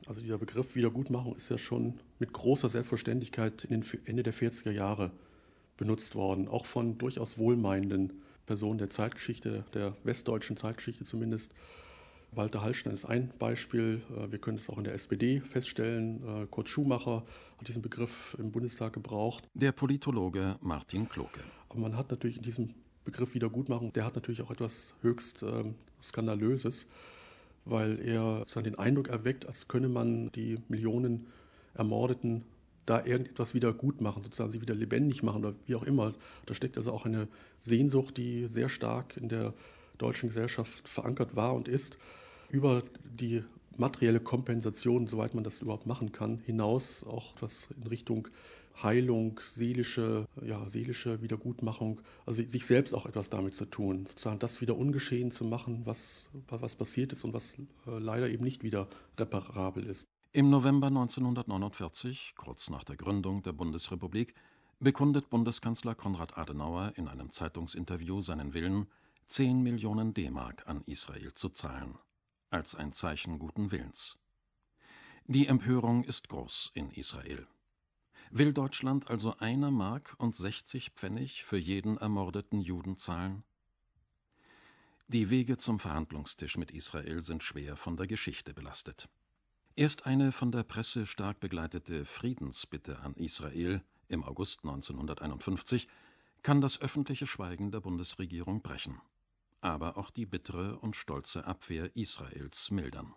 Also dieser Begriff Wiedergutmachung ist ja schon mit großer Selbstverständlichkeit in den Ende der 40er Jahre benutzt worden, auch von durchaus wohlmeinenden Personen der Zeitgeschichte, der westdeutschen Zeitgeschichte zumindest. Walter Hallstein ist ein Beispiel. Wir können es auch in der SPD feststellen. Kurt Schumacher hat diesen Begriff im Bundestag gebraucht. Der Politologe Martin Kloke. Aber man hat natürlich in diesem Begriff Wiedergutmachung, der hat natürlich auch etwas höchst Skandalöses, weil er den Eindruck erweckt, als könne man die Millionen Ermordeten da irgendetwas wieder gut machen, sozusagen sie wieder lebendig machen oder wie auch immer. Da steckt also auch eine Sehnsucht, die sehr stark in der deutschen Gesellschaft verankert war und ist, über die materielle Kompensation, soweit man das überhaupt machen kann, hinaus auch etwas in Richtung Heilung, seelische Wiedergutmachung, also sich selbst auch etwas damit zu tun, sozusagen das wieder ungeschehen zu machen, was passiert ist und was leider eben nicht wieder reparabel ist. Im November 1949, kurz nach der Gründung der Bundesrepublik, bekundet Bundeskanzler Konrad Adenauer in einem Zeitungsinterview seinen Willen, 10 Millionen D-Mark an Israel zu zahlen, als ein Zeichen guten Willens. Die Empörung ist groß in Israel. Will Deutschland also 1 Mark und 60 Pfennig für jeden ermordeten Juden zahlen? Die Wege zum Verhandlungstisch mit Israel sind schwer von der Geschichte belastet. Erst eine von der Presse stark begleitete Friedensbitte an Israel im August 1951 kann das öffentliche Schweigen der Bundesregierung brechen, aber auch die bittere und stolze Abwehr Israels mildern.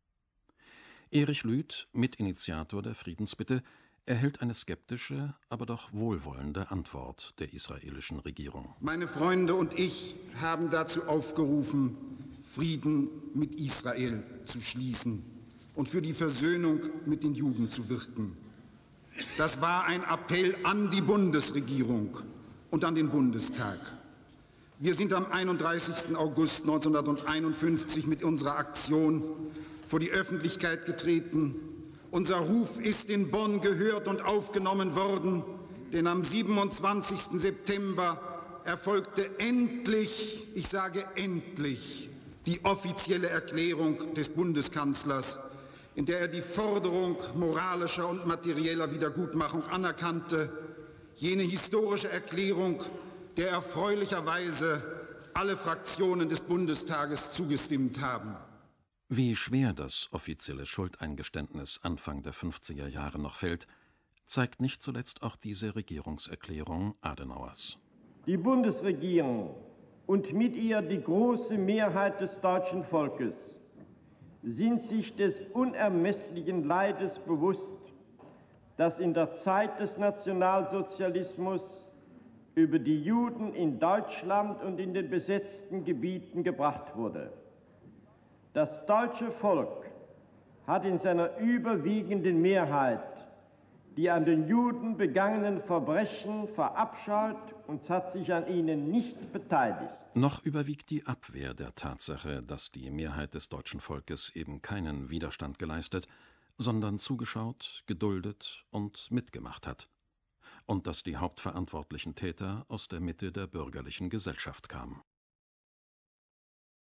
Erich Lüth, Mitinitiator der Friedensbitte, erhält eine skeptische, aber doch wohlwollende Antwort der israelischen Regierung. Meine Freunde und ich haben dazu aufgerufen, Frieden mit Israel zu schließen und für die Versöhnung mit den Juden zu wirken. Das war ein Appell an die Bundesregierung und an den Bundestag. Wir sind am 31. August 1951 mit unserer Aktion vor die Öffentlichkeit getreten. Unser Ruf ist in Bonn gehört und aufgenommen worden, denn am 27. September erfolgte endlich, ich sage endlich, die offizielle Erklärung des Bundeskanzlers, in der er die Forderung moralischer und materieller Wiedergutmachung anerkannte, jene historische Erklärung, der erfreulicherweise alle Fraktionen des Bundestages zugestimmt haben. Wie schwer das offizielle Schuldeingeständnis Anfang der 50er Jahre noch fällt, zeigt nicht zuletzt auch diese Regierungserklärung Adenauers. Die Bundesregierung und mit ihr die große Mehrheit des deutschen Volkes sind sich des unermesslichen Leides bewusst, das in der Zeit des Nationalsozialismus über die Juden in Deutschland und in den besetzten Gebieten gebracht wurde. Das deutsche Volk hat in seiner überwiegenden Mehrheit die an den Juden begangenen Verbrechen verabscheut und hat sich an ihnen nicht beteiligt. Noch überwiegt die Abwehr der Tatsache, dass die Mehrheit des deutschen Volkes eben keinen Widerstand geleistet, sondern zugeschaut, geduldet und mitgemacht hat. Und dass die hauptverantwortlichen Täter aus der Mitte der bürgerlichen Gesellschaft kamen.